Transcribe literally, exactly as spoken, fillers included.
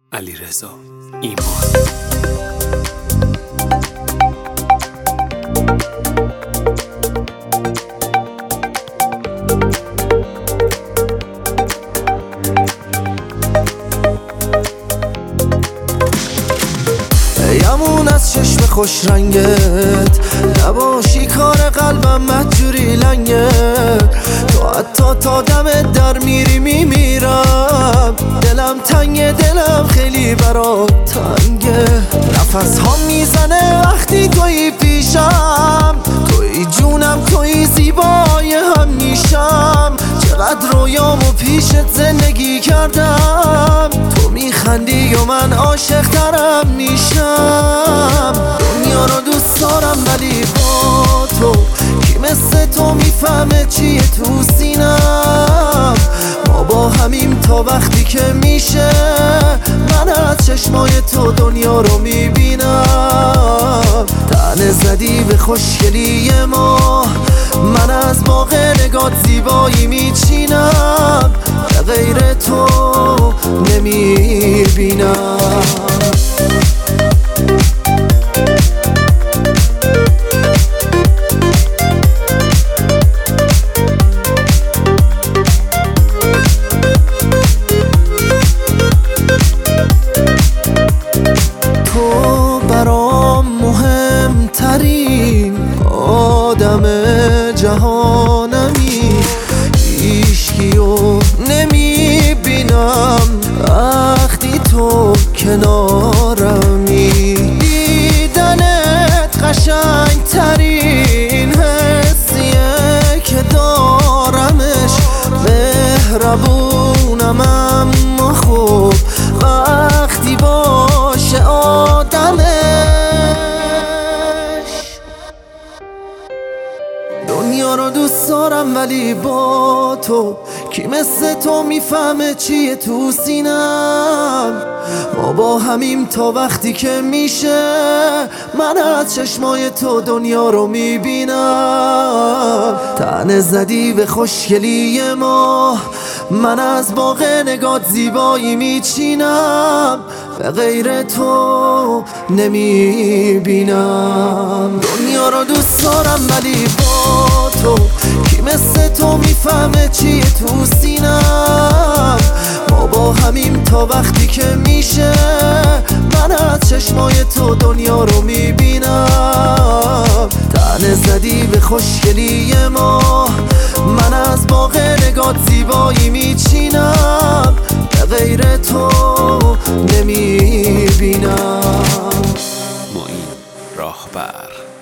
علیرضا ایمان. یمون از چشم خوش رنگت نباشی کار قلبم مجبوری لنگه. تو حتی تا دمت در میری میمیرم. دلم تنگه، دلم خیلی برات تنگه. نفس ها میزنه وقتی توی پیشم. توی جونم، توی زیبای هم میشم. چقدر رویامو پیشت زندگی کردم. تو میخندی و من عاشق ترم میشم. دنیا رو دوست دارم ولی با تو کی مثل تو میفهمه چیه تو سینم. ما با همیم تا وقتی که میشه. من از چشمای تو دنیا رو میبینم. تنه زدی به خوشگلی ما. من از باغ نگات زیبایی میچینم. به غیر تو نمیبینم. تو برام مهمترین آدم جهانمی. هیچکیو نمیبینم وقتی تو کنارمی. دیدنت قشنگ ترین حسیه که دارمش. مهربونم اما خوب وقتی باشه آدمش. دنیا رو دوست دارم ولی با تو کی مثل تو میفهمه چیه تو سینم. ما با همیم تا وقتی که میشه. من از چشمای تو دنیا رو میبینم. تنه زدی به خوشگلی ما. من از باغ نگات زیبایی میچینم. به غیر تو نمیبینم. دنیا رو دوست دارم ولی با تو کی مثل تو میفهمه چیه تو سینم. ما با همیم تا وقتی که میشه. من از چشمای تو دنیا رو میبینم. تنه زدی به خوشگلی ما. من از باغ نگات زیبایی میچینم. به غیر تو نمیبینم. معین راهبر.